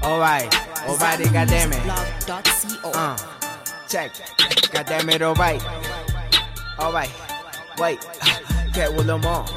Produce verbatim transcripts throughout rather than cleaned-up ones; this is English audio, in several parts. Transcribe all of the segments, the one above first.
Alright, alright, goddamn it. Uh, check, goddamn it, alright. Alright, wait, get with them on.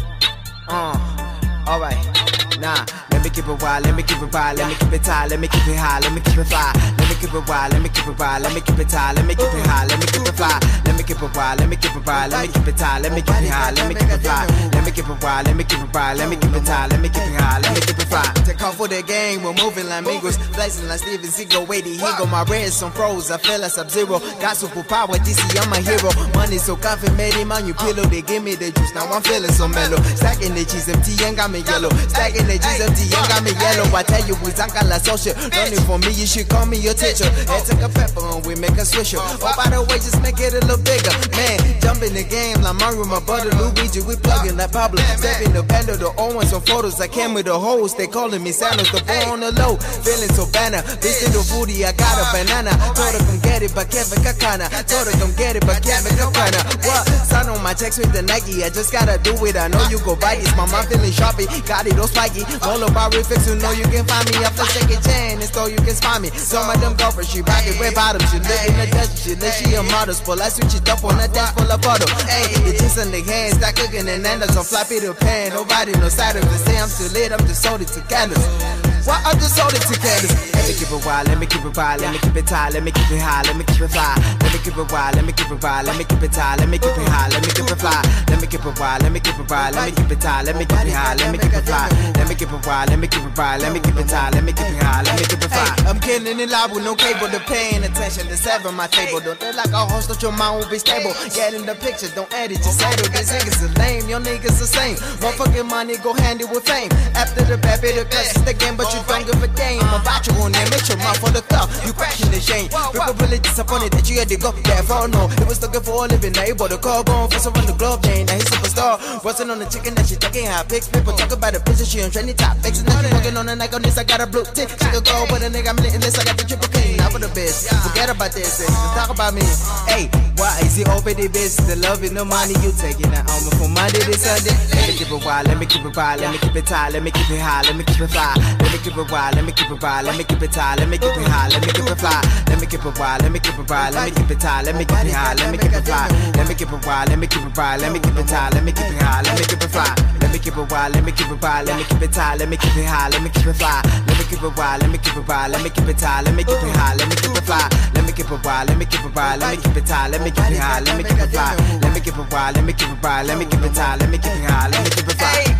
Uh, alright, nah. Let me keep it wild, let me keep it wild, let me keep it tight, let me keep it high, let me keep it fly. Let me keep it wild, let me keep it wild, let me keep it tight, let me keep it high, let me keep it fly. Let me keep it wild, let me keep it wild, let me keep it tight, let me keep it high, let me keep it fly. Let me keep it wild, let me keep it wild, let me keep it tight, let me keep it high, let me keep it fly. Take off for the game, we're moving like amigos, blazing like Steven Seagal, waiting, he go. My reds some pros, I feel like Sub-Zero. Got superpower, D C, I'm a hero. Money so confident, made him on your pillow. They give me the juice, now I'm feeling so mellow. Stacking the cheese, M T and got me yellow. Stacking the cheese, M T and got me yellow. I tell you, we zanka la social. Learning from me, you should call me your teacher. And take a pepper and we make a swisher. Oh, by the way, just make it a little bigger. Man, jump in the game like Mario, my brother Luigi. We plugging that Pablo. Stepping the band of the Owens on photos. I came with the hoes. They calling me Sandals, the boy on the low. Feeling so banner. Bitch in the booty, I got a banana. Told her come get it, but Kevin Kakana. Told her come get it, but Kevin Kakana. What? Sign on my checks with the Nike. I just gotta do it. I know you go buy this. My mom feeling sharpy. Got it all spiky. Roll about refix, you know you can find me. After second chance, so you can spot me. Some of them girlfriends, she rock it red bottom. She live in the desert, she live, she a model. But I switch it up on that dance full of bottle. Hey, the jeans in the hands, start cooking and then that's on floppy the pan. Nobody no side of the say I'm still lit, I'm just sold it to candles. Why I just sold it to candles? Let me keep it wild, let me keep it wild, let me keep it tight, let me keep it high, let me keep it fly. Let me keep it wild, let me keep it wild, let me keep it tight, let me keep it high, let me keep it fly. Let me keep it wild, let me keep it wild, let me keep it tight, let me keep it high, let me keep it fly. Let me keep it wild, let me keep it wild, let me keep it tight, let me keep it high, let me keep it fly. I'm killing it live with no cable, to paying attention, to seven my table. Don't look like a host, your mind will be stable. Get in the picture, don't edit, just settle. These niggas are lame, your niggas the same. Motherfucking money go handy with fame. After the bad bit of class is the game, but you don't give a damn. I'm about you on there, make your mouth for the club. You crashing the shame. People really disappointed that you had to go. Yeah, for no, it was looking for a living. Now you bought a car, going for some on the glove chain. Now he's superstar. Wasn't on the chicken that she talking high pics. People talk about the picture, she on trending topics. And now she walking on the neck on this, I got a blue tick. She could go, but a nigga, I'm lit in this, I got the triple king. Now for the best. Forget about this, just talk about me. Hey, why is it over the best? The love and the money you taking that on me from Monday to Sunday. Let me keep it wild, let me keep it wild, let me keep it tight, let me keep it high, let me keep it fly. Let me keep it wild, let me keep it wild, let me keep it tight, let me keep it high, let me keep it fly. Let me keep it wild, let me keep it wild, let me keep it tight, let me keep it high, let me keep it fly. Let me keep it wild, let me keep it wild, let me keep it tight, let me keep it high, let me keep it fly. Let me keep it wild, let me keep it wild, let me keep it tight, let me keep it high, let me keep it fly. Let me keep it wild, let me keep it wild, let me keep it tight, let me keep it high, let me keep it fly. Let me keep it wild, let me keep it wild, let me keep it tight, let me keep it high, let me keep it fly. Let me keep it wild, let me keep it wild, let me keep it tight, let me keep it high, let me keep it fly. Hey,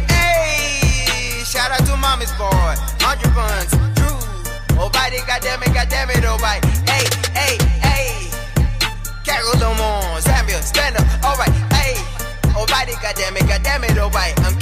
hey, shout out to Mommy's boy, hundred buns, Drew. Oh, body, goddamn it, goddamn it, oh, bite. Hey, hey, hey. Carol, no more. Samuel, stand up. All right, hey. Oh, body, goddamn it, goddamn it, oh, bite. I'm